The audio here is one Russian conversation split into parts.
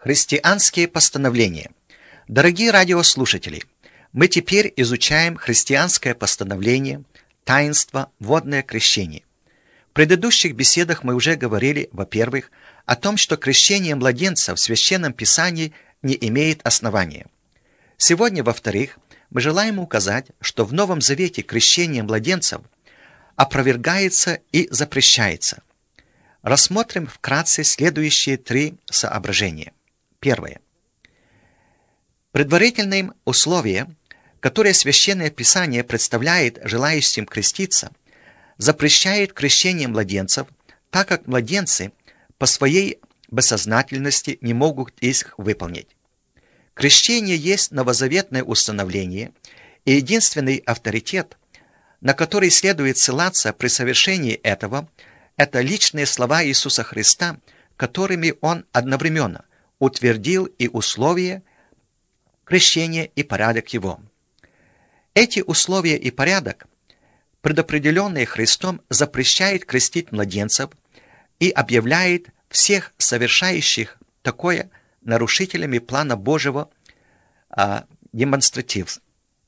Христианские постановления. Дорогие радиослушатели, мы теперь изучаем христианское постановление, таинство, водное крещение. В предыдущих беседах мы уже говорили, во-первых, о том, что крещение младенца в Священном Писании не имеет основания. Сегодня, во-вторых, мы желаем указать, что в Новом Завете крещение младенцев опровергается и запрещается. Рассмотрим вкратце следующие три соображения. Первое. Предварительным условием, которое Священное Писание представляет желающим креститься, запрещает крещение младенцев, так как младенцы по своей бессознательности не могут их выполнить. Крещение есть новозаветное установление и единственный авторитет, на который следует ссылаться при совершении этого, это личные слова Иисуса Христа, которыми Он одновременно утвердил и условия крещения и порядок его. Эти условия и порядок, предопределенные Христом, запрещают крестить младенцев и объявляет всех совершающих такое нарушителями плана Божьего демонстратив.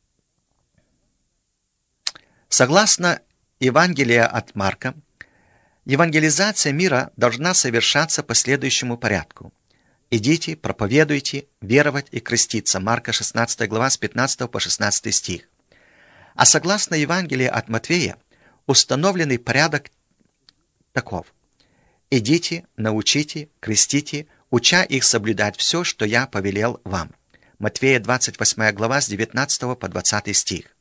Согласно Евангелию от Марка, евангелизация мира должна совершаться по следующему порядку. «Идите, проповедуйте, веровать и креститься». Марка 16 глава с 15 по 16 стих. А согласно Евангелию от Матфея, установленный порядок таков. «Идите, научите, крестите, уча их соблюдать все, что я повелел вам». Матфея 28 глава с 19 по 20 стих.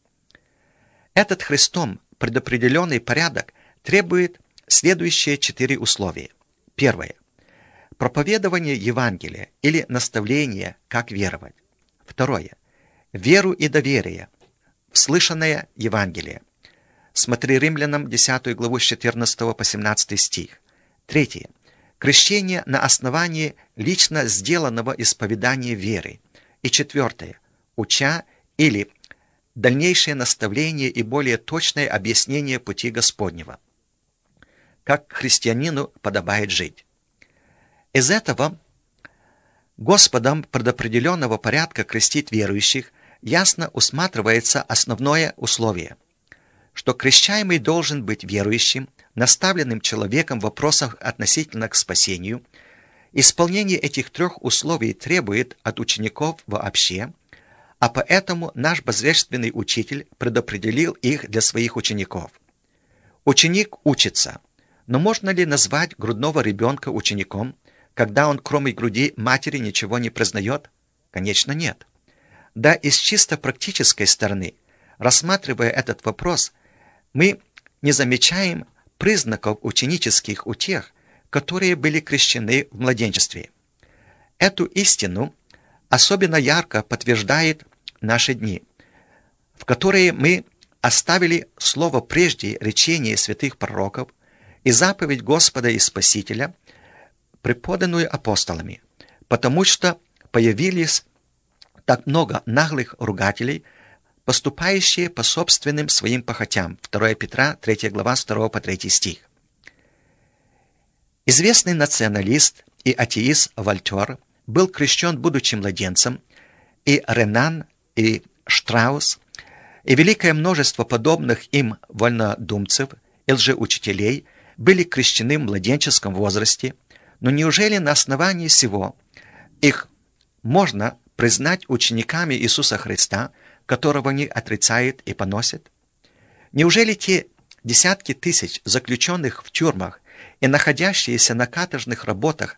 Этот Христом предопределенный порядок требует следующие 4 условия. Первое. Проповедование Евангелия или наставление, как веровать. Второе. Веру и доверие в слышанное Евангелие. Смотри Римлянам 10 главу с 14 по 17 стих. Третье. Крещение на основании лично сделанного исповедания веры. И четвертое. Уча или дальнейшее наставление и более точное объяснение пути Господнего. Как христианину подобает жить. Из этого Господом предопределенного порядка крестить верующих ясно усматривается основное условие, что крещаемый должен быть верующим, наставленным человеком в вопросах относительно к спасению. Исполнение этих 3 условий требует от учеников вообще, а поэтому наш божественный учитель предопределил их для своих учеников. Ученик учится, но можно ли назвать грудного ребенка учеником, когда он кроме груди матери ничего не признает? Конечно, нет. Да и с чисто практической стороны, рассматривая этот вопрос, мы не замечаем признаков ученических у тех, которые были крещены в младенчестве. Эту истину особенно ярко подтверждает наши дни, в которые мы оставили слово прежде речения святых пророков и заповедь Господа и Спасителя, преподанную апостолами, потому что появились так много наглых ругателей, поступающие по собственным своим похотям. 2 Петра, 3 глава, с 2 по 3 стих. Известный националист и атеист Вольтер был крещен, будучи младенцем, и Ренан, и Штраус, и великое множество подобных им вольнодумцев и лжеучителей были крещены в младенческом возрасте. Но неужели на основании сего их можно признать учениками Иисуса Христа, которого они отрицают и поносят? Неужели те десятки тысяч заключенных в тюрьмах и находящиеся на каторжных работах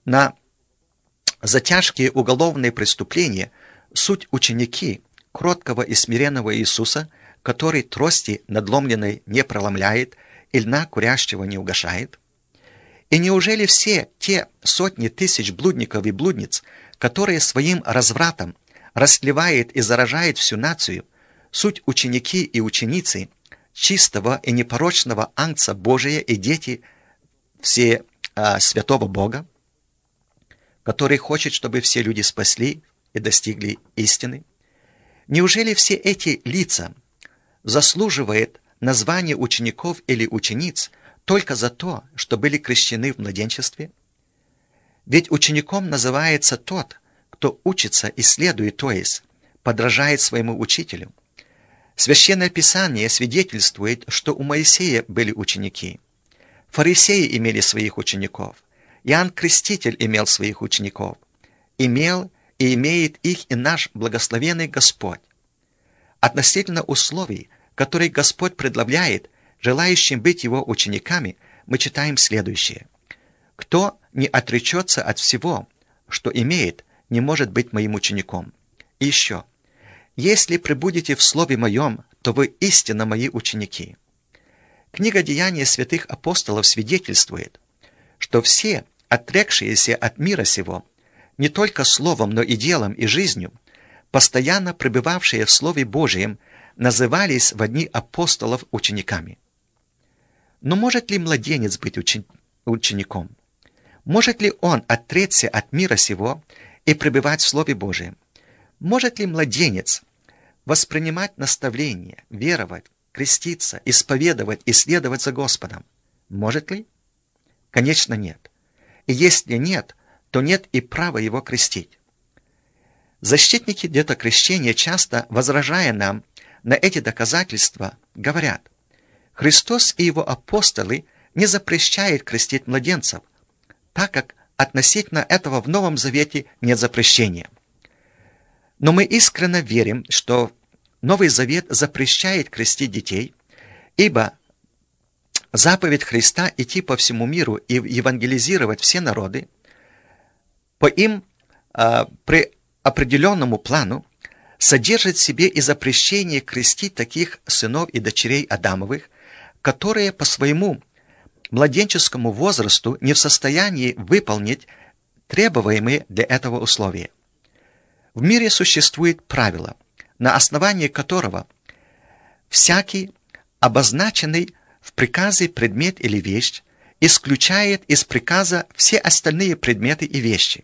за тяжкие уголовные преступления суть ученики кроткого и смиренного Иисуса, который трости надломленной не проломляет и льна курящего не угашает? И неужели все те сотни тысяч блудников и блудниц, которые своим развратом растлевают и заражают всю нацию, суть ученики и ученицы чистого и непорочного Агнца Божия и дети все святого Бога, который хочет, чтобы все люди спасли и достигли истины? Неужели все эти лица заслуживают названия учеников или учениц только за то, что были крещены в младенчестве? Ведь учеником называется тот, кто учится и следует, то есть подражает своему учителю. Священное Писание свидетельствует, что у Моисея были ученики. Фарисеи имели своих учеников. Иоанн Креститель имел своих учеников. Имел и имеет их и наш благословенный Господь. Относительно условий, которые Господь предъявляет желающим быть Его учениками, мы читаем следующее. «Кто не отречется от всего, что имеет, не может быть моим учеником». И еще. «Если пребудете в Слове Моем, то вы истинно мои ученики». Книга «Деяния святых апостолов» свидетельствует, что все, отрекшиеся от мира сего, не только словом, но и делом, и жизнью, постоянно пребывавшие в Слове Божием, назывались в дни апостолов учениками. Но может ли младенец быть учеником? Может ли он отречься от мира сего и пребывать в Слове Божием? Может ли младенец воспринимать наставления, веровать, креститься, исповедовать и следовать за Господом? Может ли? Конечно, нет. И если нет, то нет и права его крестить. Защитники детокрещения, часто возражая нам на эти доказательства, говорят: Христос и Его апостолы не запрещают крестить младенцев, так как относительно этого в Новом Завете нет запрещения. Но мы искренне верим, что Новый Завет запрещает крестить детей, ибо заповедь Христа идти по всему миру и евангелизировать все народы по им при определенному плану содержит в себе и запрещение крестить таких сынов и дочерей Адамовых, которые по своему младенческому возрасту не в состоянии выполнить требуемые для этого условия. В мире существует правило, на основании которого всякий обозначенный в приказе предмет или вещь исключает из приказа все остальные предметы и вещи.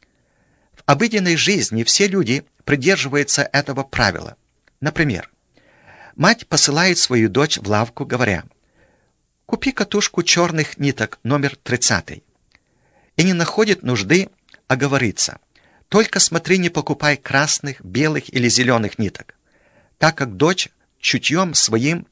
В обыденной жизни все люди придерживаются этого правила. Например, мать посылает свою дочь в лавку, говоря: «Купи катушку черных ниток номер 30». И не находит нужды оговориться: «Только смотри, не покупай красных, белых или зеленых ниток», так как дочь чутьем своим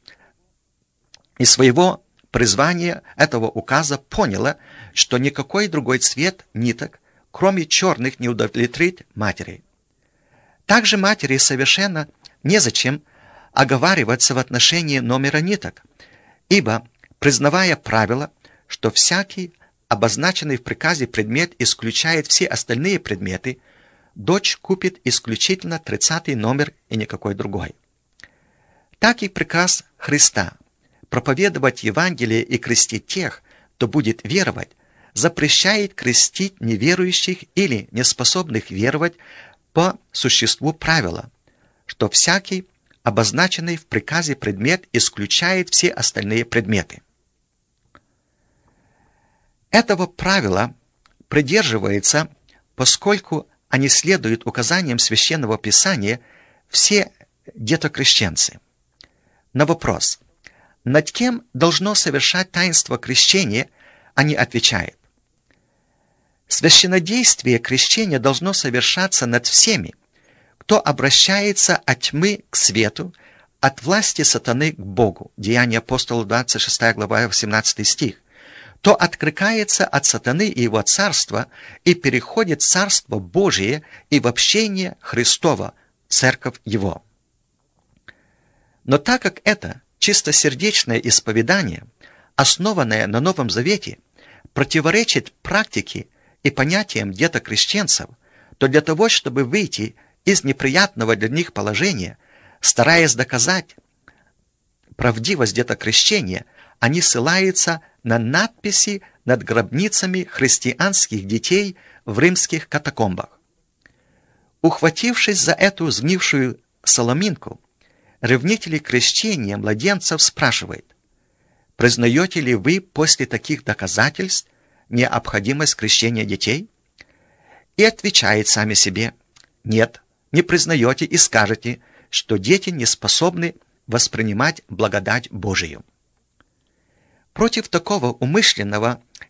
и своего призвания этого указа поняла, что никакой другой цвет ниток, кроме черных, не удовлетворит матери. Также матери совершенно незачем оговариваться в отношении номера ниток, ибо, признавая правило, что всякий обозначенный в приказе предмет исключает все остальные предметы, дочь купит исключительно 30-й номер и никакой другой. Так и приказ Христа проповедовать Евангелие и крестить тех, кто будет веровать, запрещает крестить неверующих или неспособных веровать по существу правила, что всякий обозначенный в приказе предмет исключает все остальные предметы. Этого правила придерживается, поскольку они следуют указаниям Священного Писания, все детокрещенцы. На вопрос: над кем должно совершать таинство крещения, они отвечают: священнодействие крещения должно совершаться над всеми, кто обращается от тьмы к свету, от власти сатаны к Богу. Деяния апостолов, 26 глава, 18 стих. То откликается от сатаны и его царства и переходит в Царство Божие и в общение Христова, церковь Его. Но так как это чистосердечное исповедание, основанное на Новом Завете, противоречит практике и понятиям детокрещенцев, то для того, чтобы выйти из неприятного для них положения, стараясь доказать правдивость детокрещения, они ссылаются на надписи над гробницами христианских детей в римских катакомбах. Ухватившись за эту сгнившую соломинку, ревнители крещения младенцев спрашивают: признаете ли вы после таких доказательств необходимость крещения детей? И отвечает сами себе: нет, не признаете и скажете, что дети не способны воспринимать благодать Божию. Против такого умышленного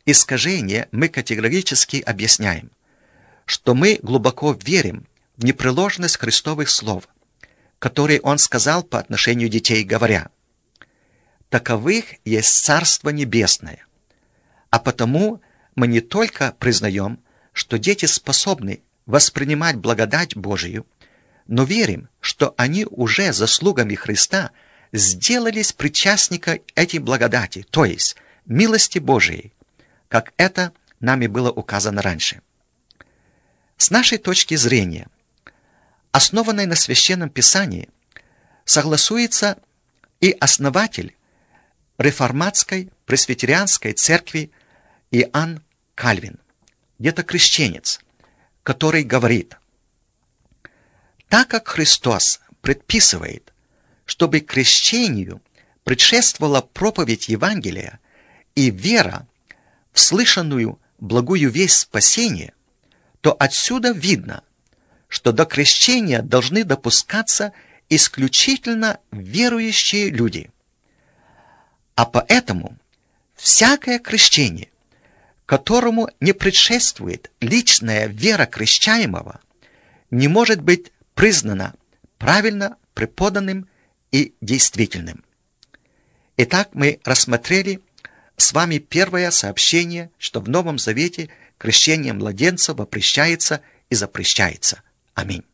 искажения мы категорически объясняем, что мы глубоко верим в непреложность Христовых слов, которые Он сказал по отношению детей, говоря: «Таковых есть Царство Небесное». А потому мы не только признаем, что дети способны воспринимать благодать Божию, но верим, что они уже заслугами Христа сделались причастниками этой благодати, то есть милости Божией, как это нами было указано раньше. С нашей точки зрения, основанной на Священном Писании, согласуется и основатель реформатской пресвитерианской церкви Иоанн Кальвин, где-то крещенец, который говорит: «Так как Христос предписывает, чтобы крещению предшествовала проповедь Евангелия и вера в слышанную благую весть спасения, то отсюда видно, что до крещения должны допускаться исключительно верующие люди. А поэтому всякое крещение, которому не предшествует личная вера крещаемого, не может быть признано правильно преподанным и действительным». Итак, мы рассмотрели с вами первое сообщение, что в Новом Завете крещение младенцев вопрещается и запрещается. Аминь.